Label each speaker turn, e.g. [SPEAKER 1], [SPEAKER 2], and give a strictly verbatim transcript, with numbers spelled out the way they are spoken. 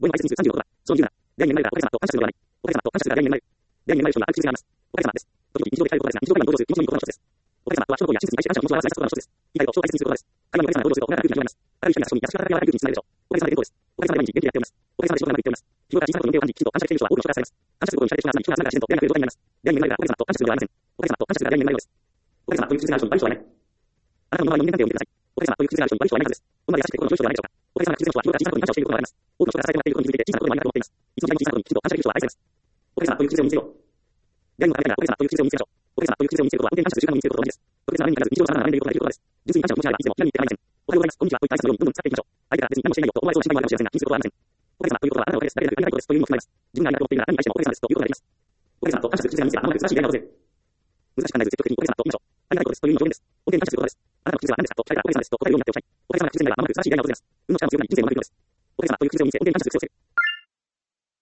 [SPEAKER 1] 母の愛説に数さんじゅうろくは、その理由なら、出会いに恵まれたおかげさまと感謝するのではない。おかげさまと感謝するが出会いに恵まれる。出会いに恵まれる人にはある必要があります。おかげさまです。時々日常で使える言葉ですが、日常会話に登場する気持ちのいい言葉の一つです。おかげさまとは、人の行為や親切に対して感謝の気持ちを表す大切な言葉の一つです。意外と人を大切にする言葉です。会話におかげさまが登場すると、おなかが空気になります。ある人には人に優しく温かい空気につながるでしょう。おかげさまで健康です。おかげさまで毎日元気でやっております。おかげさまで仕事がうまくいっております。日頃から小さなことに手を感じ、きちんと感謝している人は多くの人からされます。感謝することに惹かれて人が集まり、人が集まるから自然と出会いが増える状態になります。出会いに恵まれるがおかげさまと感謝するのではありません。おかげさまと感謝するが出会いに恵まれるのです。おかげさまという口癖がある人に悪い人はいない。あなたの周りの人間関係を見てください。おかげさまという口癖がある人に悪い人はいないはずです。どんなに優しくて心の良い人ではないでしょうか。おかげさまの口癖の人は日頃から小さなことに感謝をしていることがあります。多くの人から支えてもらっていることに気づいて小さなことでもありがとうと思っています。いつも自分の小さなことにきちんと感謝できる人は愛されます。おかげさまという口癖を見つけよう。出会いのためにはおかげさまという口癖を見つけましょう。おかげさまという口癖を見つけることは本当に感謝する習慣を見つけることと同じです。特別な場面に限らず日常から学んでいることができることです。純粋に感謝の気持ちがあればいつでも気軽に言って構いません。おはようございます。こんにちは。といった挨拶のようにどんどん使っていきましょう。相手が別に何もしていないよと思われそうな心配もあるかもしれませんが、気にすることはありません。おかげさまということはあなたのおかげです。誰でなくありがたいことですという意味も含まれます。自分がありがとうと思っているなら何に対してもおかげさまですということができます。おかげさまと感謝する口癖が見つけたまもなく素晴らしい出会いが訪れる。難しく考えず積極的におかげさまと言いましょう。ありがたいことですという意味の表現です。本当に感謝することです。あなたの口癖は何ですかと聞かれたらおかげさまですと答えるようになっておきたい。おかげさまが口癖になればまもなく素晴らしい出会いが訪れます。運の力が強くなり人生もうまくいくのです。おかげさまという口癖を見つけ本当に感謝する口癖をする。